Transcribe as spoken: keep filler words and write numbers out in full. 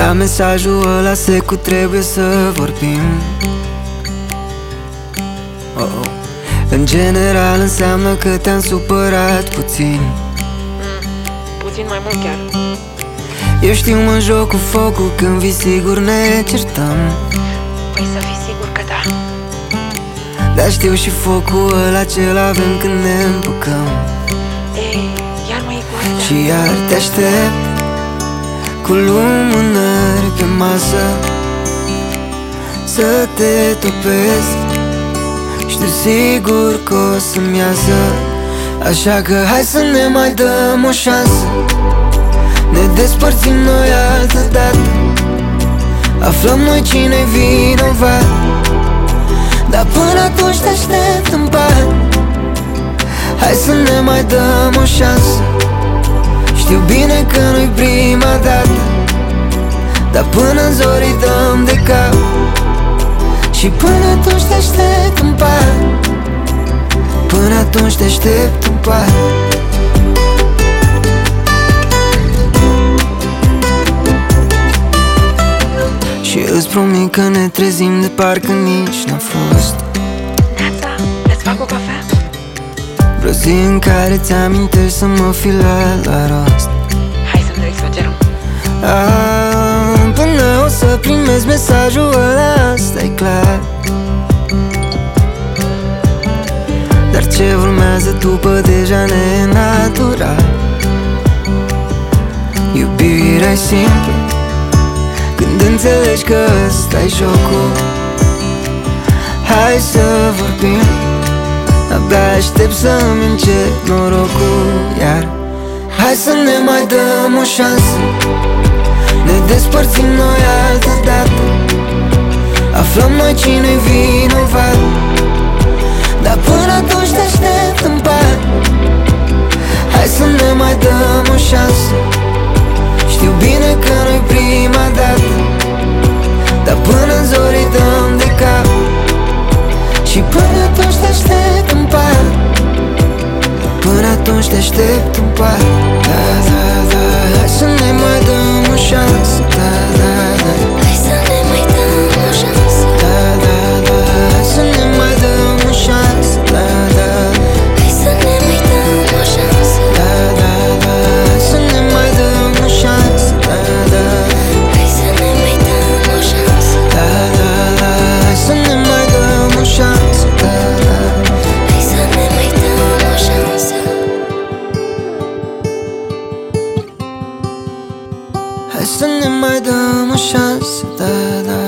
La mesajul ăla secu trebuie să vorbim. oh, oh. În general înseamnă că te-am supărat puțin. mm, Puțin mai mult chiar. Eu știu, mă joc cu focul, când vii sigur ne certăm. Păi să fii sigur că da. Dar știu și focul ăla ce-l avem când ne împucăm. Ei, iar mai e cu astea. Și iar te aștept cu lumânări pe masă, să te topesc. Știu sigur că o să-mi iasă. Așa că hai să ne mai dăm o șansă. Ne despărțim noi altă dată, aflăm noi cine-i vinovat. Dar până atunci te aștept în pat. Hai să ne mai dăm o șansă. Știu bine că nu-i prima dată, dar până-n zori dăm de cap. Și până atunci te aștept în pat. Până atunci te aștept în pat. Și îți promit că ne trezim de parcă nici n-a fost. Neața, îți fac o cafea? Vreo zi în care ți-amintești să mă fi luat la rost. Hai să-mi trec să o cerem. Ah, până o să primesc mesajul ăla, asta-i clar. Dar ce urmează după deja ne e natural. Iubirea-i simplă când înțelegi că ăsta-i jocul. Hai să vorbim, abia aștept să-mi încep norocul. Iar hai să ne mai dăm o șansă. Ne despărțim noi altă dată, aflăm noi cine-i vinovat. Dar până atunci te aștept în pat. Hai să ne mai dăm o șansă. Știu bine că nu-i prima dată, dar până-n zori dăm de cap. Și până atunci te aștept în pat. Până atunci te aștept în pat. Da, da, da. Hai să ne mai dăm o șansă. Da, da, da. Hai să ne mai dăm o șansă. Da, da, da. Hai să ne mai dăm o șansă. Da, da. Hai să ne mai dăm o șansă. Da, da, da. Hai să ne mai dăm o șansă. Da, da. Hai să ne mai dăm o șansă. Da, da, da. Hai să ne mai dăm o șansă. Da, da. Hai să ne mai dăm o șansă. Hai să ne mai dăm o șansă. Da, da.